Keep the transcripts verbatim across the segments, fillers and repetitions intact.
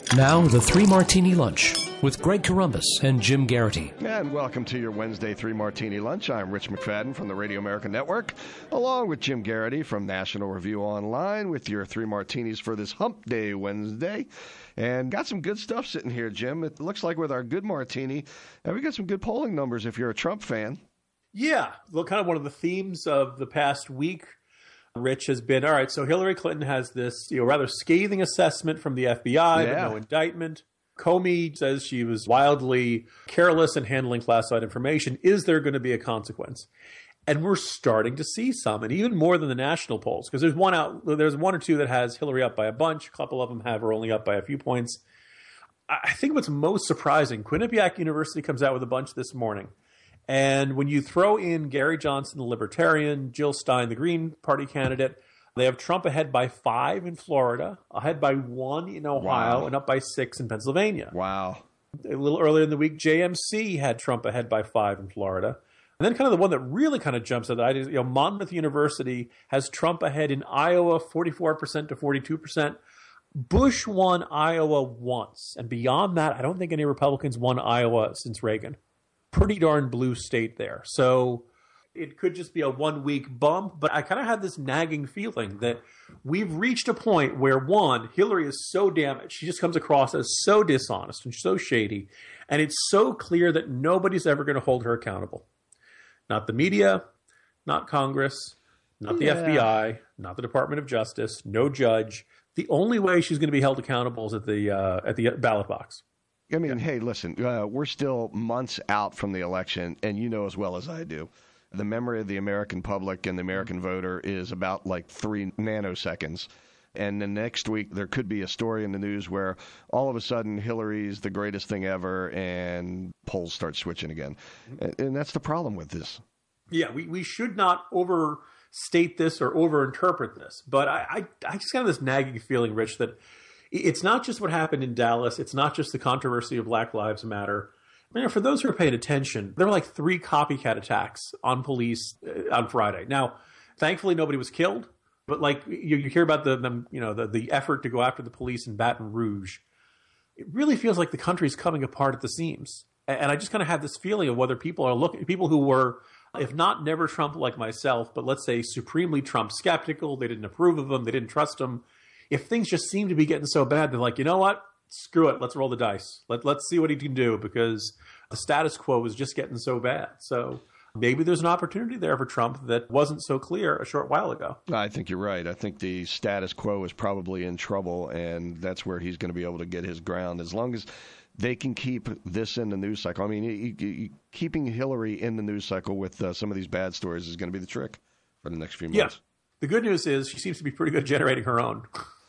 Now, the Three Martini Lunch with Greg Corombos and Jim Garrity. And welcome to your Wednesday Three Martini Lunch. I'm Rich McFadden from the Radio America Network, along with Jim Garrity from National Review Online with your Three Martinis for this Hump Day Wednesday. And got some good stuff sitting here, Jim. It looks like with our good martini, uh, we got some good polling numbers if you're a Trump fan. Yeah, well, kind of one of the themes of the past week, Rich, has been, all right, so Hillary Clinton has this, you know, rather scathing assessment from the F B I, Yeah. but no indictment. Comey says she was wildly careless in handling classified information. Is there going to be a consequence? And we're starting to see some, and even more than the national polls, because there's one out, there's one or two that has Hillary up by a bunch. A couple of them have her only up by a few points. I think what's most surprising, Quinnipiac University comes out with a bunch this morning. And when you throw in Gary Johnson, the Libertarian, Jill Stein, the Green Party candidate, they have Trump ahead by five in Florida, ahead by one in Ohio, Wow. and up by six in Pennsylvania. Wow. A little earlier in the week, J M C had Trump ahead by five in Florida. And then kind of the one that really kind of jumps out, you know, Monmouth University has Trump ahead in Iowa, forty-four percent to forty-two percent. Bush won Iowa once. And beyond that, I don't think any Republicans won Iowa since Reagan. Pretty darn blue state there. So it could just be a one-week bump, but I kind of had this nagging feeling that we've reached a point where, one, Hillary is so damaged. She just comes across as so dishonest and so shady, and it's so clear that nobody's ever going to hold her accountable. Not the media, not Congress, not the Yeah. F B I, not the Department of Justice, no judge. The only way she's going to be held accountable is at the uh, at the ballot box. I mean, hey, listen, uh, we're still months out from the election, and you know as well as I do, the memory of the American public and the American voter is about like three nanoseconds. And then next week, there could be a story in the news where all of a sudden Hillary's the greatest thing ever and polls start switching again. And, and that's the problem with this. Yeah, we, we should not overstate this or overinterpret this. But I, I, I just got this nagging feeling, Rich, that it's not just what happened in Dallas. It's not just the controversy of Black Lives Matter. I mean, for those who are paying attention, there were like three copycat attacks on police uh, on Friday. Now, thankfully, nobody was killed. But like you, you hear about the, the you know the, the effort to go after the police in Baton Rouge, it really feels like the country's coming apart at the seams. And I just kind of had this feeling of whether people are looking, people who were, if not never Trump like myself, but let's say supremely Trump skeptical, they didn't approve of him, they didn't trust him. If things just seem to be getting so bad, they're like, you know what? Screw it. Let's roll the dice. Let, let's see what he can do, because the status quo is just getting so bad. So maybe there's an opportunity there for Trump that wasn't so clear a short while ago. I think you're right. I think the status quo is probably in trouble, and that's where he's going to be able to get his ground. As long as they can keep this in the news cycle. I mean, you, you, you, keeping Hillary in the news cycle with uh, some of these bad stories is going to be the trick for the next few months. Yeah. The good news is she seems to be pretty good at generating her own.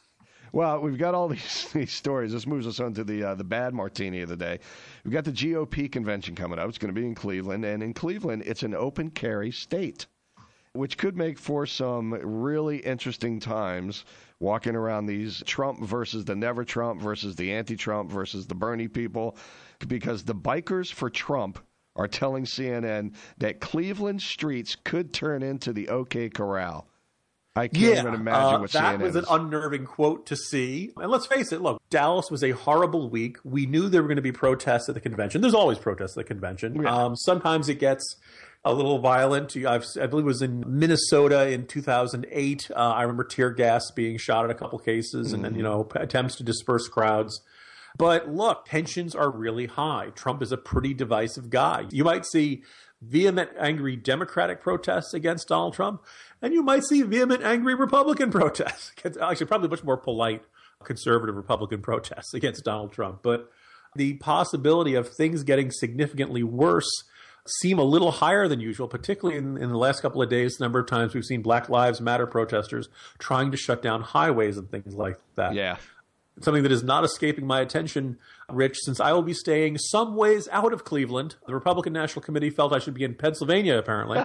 Well, we've got all these, these stories. This moves us on to the uh, the bad martini of the day. We've got the G O P convention coming up. It's going to be in Cleveland. And in Cleveland, it's an open carry state, which could make for some really interesting times walking around these Trump versus the never Trump versus the anti-Trump versus the Bernie people, because the bikers for Trump are telling C N N that Cleveland streets could turn into the OK Corral. I can't yeah, even imagine uh, what that C N N was an is. unnerving quote to see. And let's face it, look, Dallas was a horrible week. We knew there were going to be protests at the convention. There's always protests at the convention. Yeah. Um, sometimes it gets a little violent. I've, I believe it was in Minnesota in two thousand eight. Uh, I remember tear gas being shot at a couple cases, mm. and then, you know, attempts to disperse crowds. But look, tensions are really high. Trump is a pretty divisive guy. You might see vehement, angry Democratic protests against Donald Trump, and you might see vehement, angry Republican protests. Actually, probably much more polite conservative Republican protests against Donald Trump. But the possibility of things getting significantly worse seem a little higher than usual, particularly in, in the last couple of days. The number of times we've seen Black Lives Matter protesters trying to shut down highways and things like that. Yeah. Something that is not escaping my attention, Rich, since I will be staying some ways out of Cleveland. The Republican National Committee felt I should be in Pennsylvania, apparently.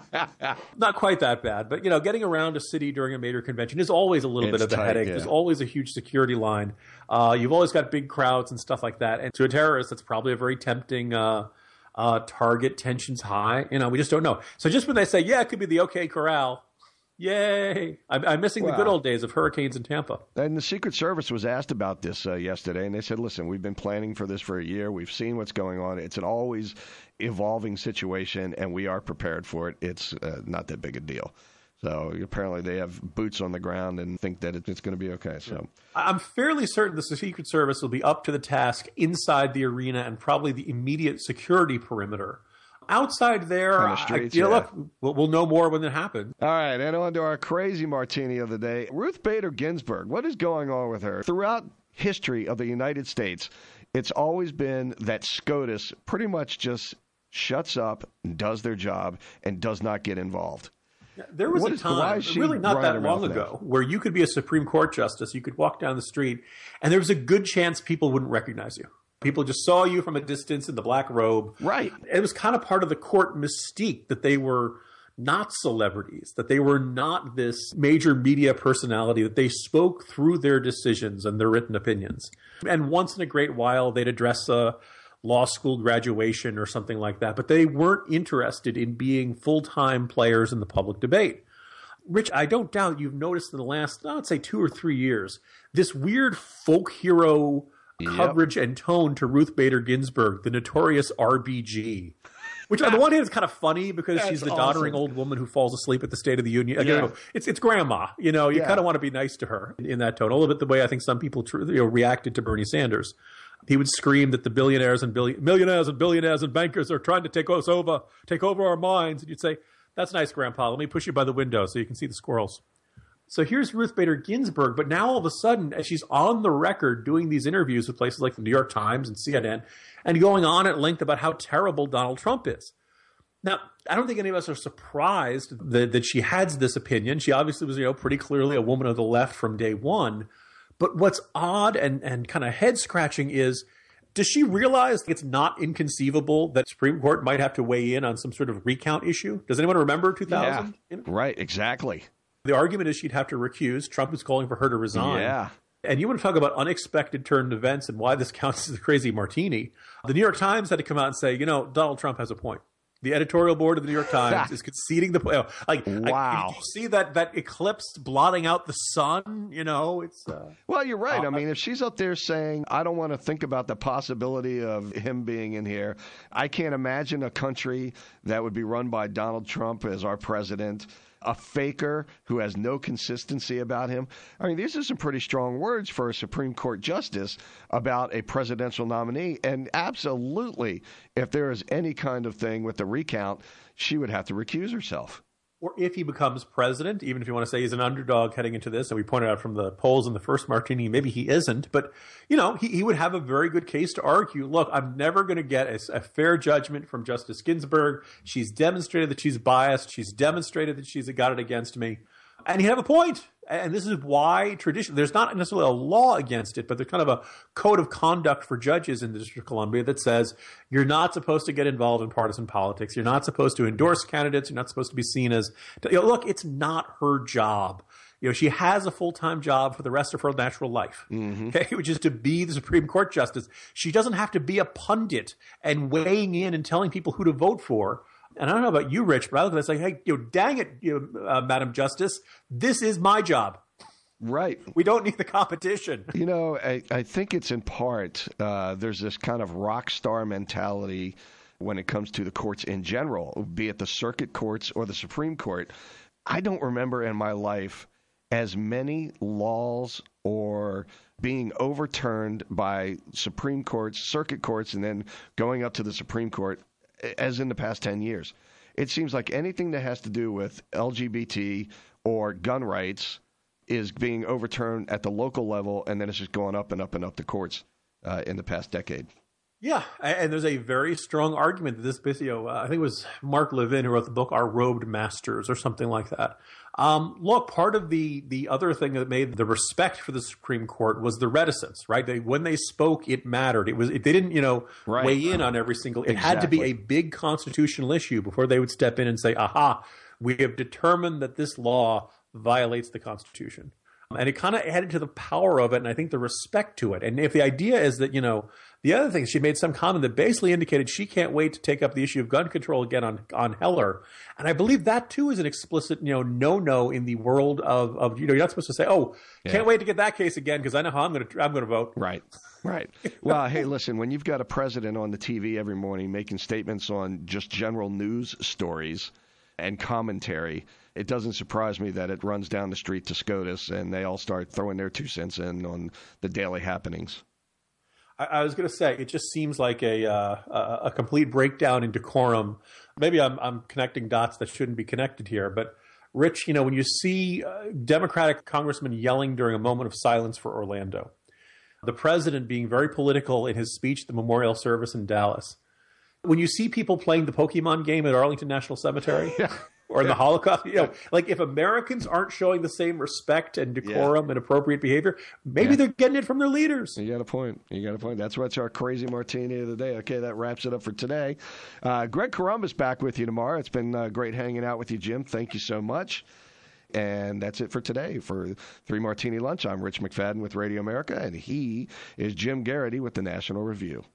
Not quite that bad. But, you know, getting around a city during a major convention is always a little It's bit of a tight, headache. yeah. There's always a huge security line. Uh, you've always got big crowds and stuff like that. And to a terrorist, that's probably a very tempting uh, uh, target. Tensions high. You know, we just don't know. So just when they say, yeah, it could be the OK Corral, Yay! I'm, I'm missing Well, the good old days of hurricanes in Tampa. And the Secret Service was asked about this uh, yesterday, and they said, listen, we've been planning for this for a year. We've seen what's going on. It's an always evolving situation, and we are prepared for it. It's uh, not that big a deal. So apparently they have boots on the ground and think that it's going to be okay. So I'm fairly certain the Secret Service will be up to the task inside the arena and probably the immediate security perimeter. Outside there, On the streets, I, you know, yeah. look, we'll, we'll know more when it happens. All right, and on to our crazy martini of the day. Ruth Bader Ginsburg, what is going on with her? Throughout history of the United States, it's always been that SCOTUS pretty much just shuts up, and does their job, and does not get involved. There was What a is- why time, is she really not running that her long mouth ago, now? where you could be a Supreme Court justice, you could walk down the street, and there was a good chance people wouldn't recognize you. People just saw you from a distance in the black robe. Right. It was kind of part of the court mystique that they were not celebrities, that they were not this major media personality, that they spoke through their decisions and their written opinions. And once in a great while, they'd address a law school graduation or something like that, but they weren't interested in being full-time players in the public debate. Rich, I don't doubt you've noticed in the last, I would say two or three years, this weird folk hero Yep. coverage and tone to Ruth Bader Ginsburg, the notorious R B G. Which on the one hand is kind of funny because That's she's the awesome. doddering old woman who falls asleep at the State of the Union. You Yeah. know, it's it's grandma. You know, you Yeah. kind of want to be nice to her in that tone. A little bit the way I think some people tr- you know, reacted to Bernie Sanders. He would scream that the billionaires and billion, millionaires and billionaires and bankers are trying to take us over, take over our minds. And you'd say, "That's nice, Grandpa. Let me push you by the window so you can see the squirrels." So here's Ruth Bader Ginsburg, but now all of a sudden, as she's on the record doing these interviews with places like the New York Times and C N N, and going on at length about how terrible Donald Trump is. Now, I don't think any of us are surprised that, that she has this opinion. She obviously was, you know, pretty clearly a woman of the left from day one. But what's odd and, and kind of head-scratching is, does she realize it's not inconceivable that Supreme Court might have to weigh in on some sort of recount issue? Does anyone remember two thousand? Yeah. Right, exactly. The argument is she'd have to recuse. Trump is calling for her to resign. Yeah. And you want to talk about unexpected turn events and why this counts as a crazy martini. The New York Times had to come out and say, you know, Donald Trump has a point. The editorial board of the New York Times is conceding the point. Like, Wow. I, you see that that eclipse blotting out the sun? You know, it's. Uh, Well, you're right. Uh, I mean, if she's up there saying, I don't want to think about the possibility of him being in here, I can't imagine a country that would be run by Donald Trump as our president, a faker who has no consistency about him. I mean, these are some pretty strong words for a Supreme Court justice about a presidential nominee. And absolutely, if there is any kind of thing with the recount, she would have to recuse herself. or if he becomes president, even if you want to say he's an underdog heading into this, and we pointed out from the polls in the first martini, maybe he isn't, but, you know, he, he would have a very good case to argue. Look, I'm never going to get a, a fair judgment from Justice Ginsburg. She's demonstrated that she's biased. She's demonstrated that she's got it against me. And he'd have a point. And this is why tradition, there's not necessarily a law against it, but there's kind of a code of conduct for judges in the District of Columbia that says you're not supposed to get involved in partisan politics. You're not supposed to endorse candidates. You're not supposed to be seen as, you know, look, it's not her job. You know, she has a full-time job for the rest of her natural life, mm-hmm. okay, which is to be the Supreme Court justice. She doesn't have to be a pundit and weighing in and telling people who to vote for. And I don't know about you, Rich, but I look at this like, hey, you know, dang it, you know, uh, Madam Justice, this is my job. Right. We don't need the competition. You know, I, I think it's in part, uh, there's this kind of rock star mentality when it comes to the courts in general, be it the circuit courts or the Supreme Court. I don't remember in my life as many laws or being overturned by Supreme Courts, circuit courts, and then going up to the Supreme Court as in the past ten years. It seems like anything that has to do with L G B T or gun rights is being overturned at the local level, and then it's just going up and up and up the courts uh, in the past decade. Yeah, and there's a very strong argument that this video, uh, I think it was Mark Levin who wrote the book Our Robed Masters or something like that. Um, look, part of the the other thing that made the respect for the Supreme Court was the reticence, right? They, when they spoke, it mattered. It was they didn't, you know, right. weigh in on every single. It exactly. had to be a big constitutional issue before they would step in and say, "Aha, we have determined that this law violates the Constitution." And it kind of added to the power of it, and I think the respect to it. And if the idea is that, you know, the other thing, she made some comment that basically indicated she can't wait to take up the issue of gun control again on, on Heller. And I believe that, too, is an explicit, you know, no-no in the world of, of you know, you're not supposed to say, oh, yeah. can't wait to get that case again because I know how I'm going to I'm going to vote. Right. Right. Well, hey, listen, when you've got a president on the T V every morning making statements on just general news stories and commentary, it doesn't surprise me that it runs down the street to SCOTUS and they all start throwing their two cents in on the daily happenings. I, I was going to say, it just seems like a, uh, a a complete breakdown in decorum. Maybe I'm, I'm connecting dots that shouldn't be connected here. But, Rich, you know, when you see uh, Democratic congressmen yelling during a moment of silence for Orlando, the president being very political in his speech at the memorial service in Dallas, when you see people playing the Pokemon game at Arlington National Cemetery yeah. or in the Holocaust, you know, like if Americans aren't showing the same respect and decorum yeah. and appropriate behavior, maybe yeah. they're getting it from their leaders. You got a point. You got a point. That's what's our crazy martini of the day. Okay, that wraps it up for today. Uh, Greg Corombos back with you tomorrow. It's been uh, great hanging out with you, Jim. Thank you so much. And that's it for today. For Three Martini Lunch, I'm Rich McFadden with Radio America, and he is Jim Garrity with the National Review.